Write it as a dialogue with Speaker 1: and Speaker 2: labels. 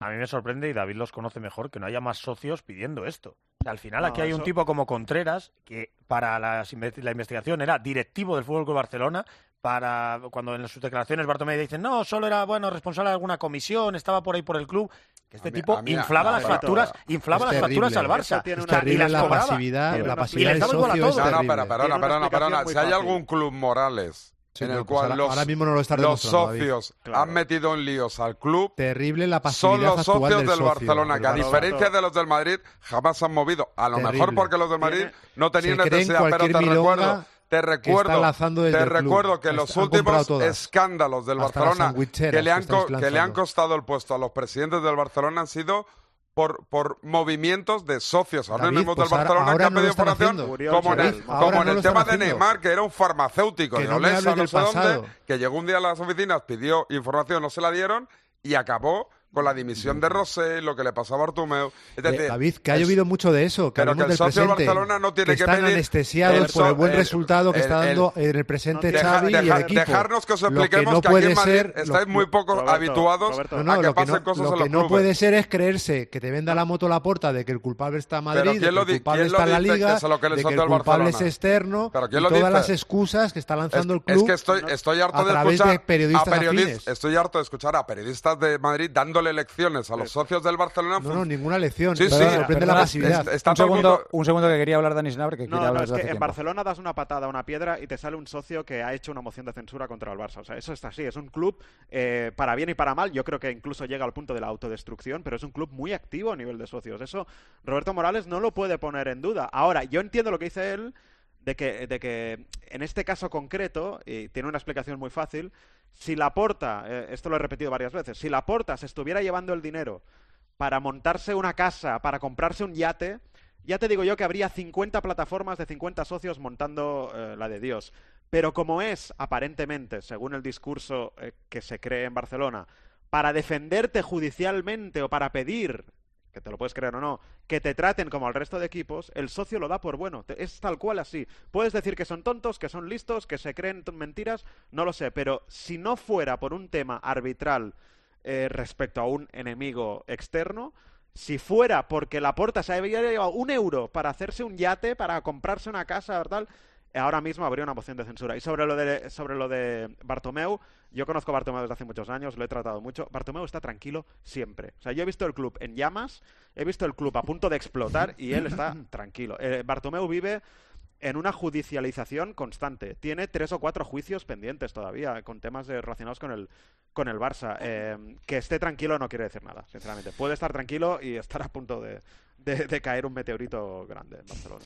Speaker 1: A mí me sorprende, y David los conoce mejor, que no haya más socios pidiendo esto. Al final
Speaker 2: No,
Speaker 1: aquí hay un
Speaker 2: eso-
Speaker 1: tipo como Contreras, que para la investigación era directivo del Fútbol Club Barcelona, para cuando en sus declaraciones Bartomeu dicen, no, solo era responsable de alguna comisión, estaba por ahí por el club, que este tipo inflaba las facturas, inflaba las facturas al Barça.
Speaker 2: Eso tiene
Speaker 3: Es
Speaker 2: una-
Speaker 3: terrible
Speaker 1: y las
Speaker 3: la
Speaker 1: cobraba.
Speaker 3: pasividad,
Speaker 2: Tiene
Speaker 3: la
Speaker 2: una
Speaker 3: pasividad
Speaker 1: y les
Speaker 3: del
Speaker 1: daba igual a
Speaker 3: socio es
Speaker 1: todo.
Speaker 4: No, no,
Speaker 3: terrible.
Speaker 4: pero
Speaker 2: Tiene una
Speaker 4: perdona.
Speaker 2: explicación muy
Speaker 4: Si hay
Speaker 2: fácil.
Speaker 4: algún club Morales
Speaker 3: Sí,
Speaker 4: en
Speaker 3: pero
Speaker 4: el
Speaker 3: pues
Speaker 4: cual
Speaker 3: ahora mismo no lo estás
Speaker 4: los
Speaker 3: demostrando, David.
Speaker 4: socios
Speaker 2: Claro.
Speaker 4: han metido en líos al club,
Speaker 3: Terrible la
Speaker 4: son
Speaker 3: pasividad
Speaker 4: los
Speaker 3: actual
Speaker 4: socios del
Speaker 3: socio,
Speaker 4: Barcelona, que a
Speaker 3: ¿verdad?
Speaker 4: diferencia de los del Madrid, jamás se han movido. A lo
Speaker 3: Terrible.
Speaker 4: mejor porque los del Madrid
Speaker 2: Tiene-
Speaker 4: no tenían
Speaker 3: Se creen
Speaker 4: necesidad, pero
Speaker 3: cualquier
Speaker 4: te
Speaker 3: milonga
Speaker 4: recuerdo,
Speaker 3: está lanzando desde
Speaker 4: te
Speaker 3: el club.
Speaker 4: recuerdo que los
Speaker 3: Han comprado
Speaker 4: últimos
Speaker 3: todas.
Speaker 4: escándalos del
Speaker 3: Hasta las
Speaker 4: Barcelona
Speaker 3: sandwicheras
Speaker 4: que le han
Speaker 3: estáis
Speaker 4: que le han
Speaker 3: lanzando.
Speaker 4: costado el puesto a los presidentes del Barcelona han sido por movimientos de socios. Ahora
Speaker 3: David,
Speaker 4: mismo del
Speaker 3: pues ahora-
Speaker 4: Barcelona
Speaker 3: ahora
Speaker 4: que han
Speaker 3: no lo
Speaker 4: pedido
Speaker 3: están
Speaker 4: información
Speaker 3: haciendo.
Speaker 2: Murió
Speaker 4: como en
Speaker 2: el
Speaker 4: el,
Speaker 2: chaval.
Speaker 3: Ahora
Speaker 4: como
Speaker 3: no
Speaker 4: en
Speaker 3: lo
Speaker 4: el
Speaker 3: están
Speaker 4: tema de
Speaker 3: haciendo.
Speaker 4: Neymar, que era un farmacéutico
Speaker 3: Que
Speaker 4: de
Speaker 3: no me
Speaker 4: Olesa,
Speaker 3: hables
Speaker 4: no
Speaker 3: del
Speaker 4: sé dónde,
Speaker 3: pasado.
Speaker 4: que llegó un día a las oficinas, pidió información, no se la dieron y acabó con la dimisión de Rosé, lo que le pasó a Bartomeu. Es decir,
Speaker 3: David, que ha llovido mucho de eso, que
Speaker 4: pero
Speaker 3: hablemos
Speaker 4: que el
Speaker 3: del
Speaker 4: socio del
Speaker 3: presente,
Speaker 4: Barcelona no tiene que
Speaker 3: están
Speaker 4: pedir
Speaker 3: anestesiados por el buen resultado que está dando en el presente Xavi y el equipo.
Speaker 4: Dejarnos que os
Speaker 3: Lo que
Speaker 4: expliquemos
Speaker 3: no
Speaker 4: que aquí
Speaker 3: puede
Speaker 4: en Madrid
Speaker 3: ser,
Speaker 4: estáis muy poco
Speaker 2: Roberto,
Speaker 4: habituados
Speaker 2: Roberto.
Speaker 3: No, no,
Speaker 4: a que
Speaker 3: lo que
Speaker 4: pasen
Speaker 3: no,
Speaker 4: cosas
Speaker 3: lo
Speaker 4: en
Speaker 3: que
Speaker 4: los
Speaker 3: no
Speaker 4: clubes.
Speaker 3: puede ser es creerse que te venda la moto a la puerta de que el culpable está en Madrid, de que
Speaker 4: ¿quién lo
Speaker 3: el culpable
Speaker 4: quién lo
Speaker 3: está en la
Speaker 4: dice que
Speaker 3: liga,
Speaker 4: se lo que le
Speaker 3: de que
Speaker 4: soltó
Speaker 3: el
Speaker 4: el
Speaker 3: culpable
Speaker 4: Barcelona?
Speaker 3: es externo
Speaker 4: ¿Pero
Speaker 3: y
Speaker 4: quién lo
Speaker 3: todas
Speaker 4: dice?
Speaker 3: las excusas que está lanzando el club.
Speaker 4: Es que estoy harto
Speaker 3: a
Speaker 4: de
Speaker 3: través
Speaker 4: escuchar
Speaker 3: de periodistas afines.
Speaker 4: estoy harto de escuchar a periodistas de Madrid dándole lecciones a los socios del Barcelona.
Speaker 3: No, ninguna lección.
Speaker 4: Sí,
Speaker 3: Me
Speaker 4: sí,
Speaker 3: sorprende la pasividad.
Speaker 4: está todo el mundo-
Speaker 5: Un segundo que quería hablar Dani Senabre, que quiere
Speaker 2: No,
Speaker 5: hablar
Speaker 2: es
Speaker 5: desde
Speaker 2: que
Speaker 5: hace
Speaker 2: en
Speaker 5: tiempo.
Speaker 2: Barcelona das una patada a una piedra y te sale un socio que ha hecho una moción de censura contra el Barça. O sea, eso está así. Es un club, para bien y para mal, yo creo que incluso llega al punto de la autodestrucción, pero es un club muy activo a nivel de socios. Eso Roberto Morales no lo puede poner en duda. Ahora, yo entiendo lo que dice él, de que en este caso concreto, y tiene una explicación muy fácil, si Laporta, esto lo he repetido varias veces, si Laporta se estuviera llevando el dinero para montarse una casa, para comprarse un yate, ya te digo yo que habría 50 plataformas de 50 socios montando la de Dios. Pero como es, aparentemente, según el discurso que se cree en Barcelona, para defenderte judicialmente o para pedir, que te lo puedes creer o no, que te traten como al resto de equipos, el socio lo da por bueno. Es tal cual así. Puedes decir que son tontos, que son listos, que se creen mentiras, no lo sé, pero si no fuera por un tema arbitral respecto a un enemigo externo, si fuera porque Laporta se había llevado €1 para hacerse un yate, para comprarse una casa o tal, ahora mismo habría una moción de censura. Y sobre lo de Bartomeu, yo conozco a Bartomeu desde hace muchos años, lo he tratado mucho. Bartomeu está tranquilo siempre. O sea, yo he visto el club en llamas, he visto el club a punto de explotar y él está tranquilo. Bartomeu vive en una judicialización constante. Tiene 3 o 4 juicios pendientes todavía, con temas relacionados con el Barça. Que esté tranquilo no quiere decir nada, sinceramente. Puede estar tranquilo y estar a punto de caer un meteorito grande en Barcelona.